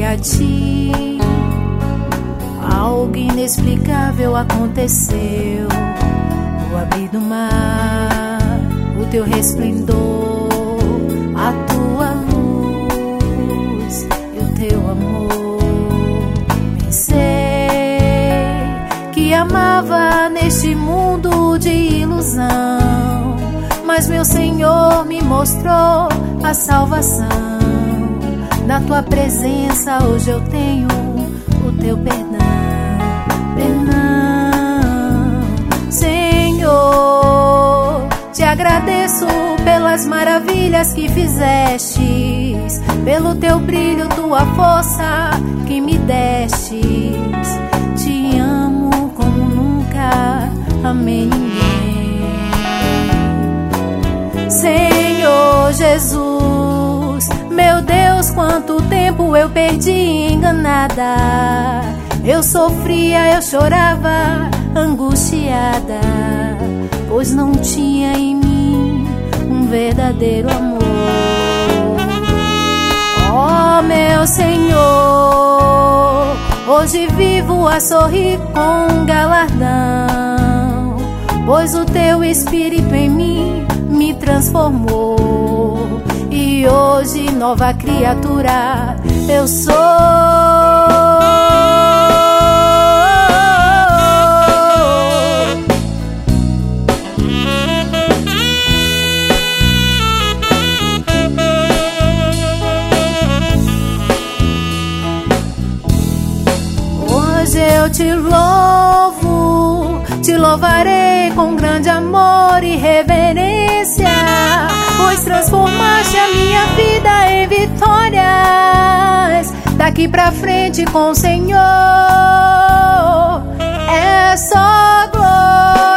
a ti. Algo inexplicável aconteceu no abrir do mar, o teu resplendor, a tua luz e o teu amor. Pensei que amava neste mundo de ilusão, mas meu Senhor me mostrou a salvação. Na tua presença hoje eu tenho o teu perdão. Senhor, te agradeço pelas maravilhas que fizestes, pelo teu brilho, tua força que me destes. Te amo como nunca amei ninguém. Senhor Jesus, meu Deus, quanto tempo eu perdi enganada. Eu sofria, eu chorava, angustiada, pois não tinha em mim um verdadeiro amor. Oh, meu Senhor, hoje vivo a sorrir com galardão, pois o teu Espírito em mim me transformou, e hoje nova criatura eu sou. Eu te louvo, te louvarei com grande amor e reverência, pois transformaste a minha vida em vitórias. Daqui pra frente com o Senhor é só glória.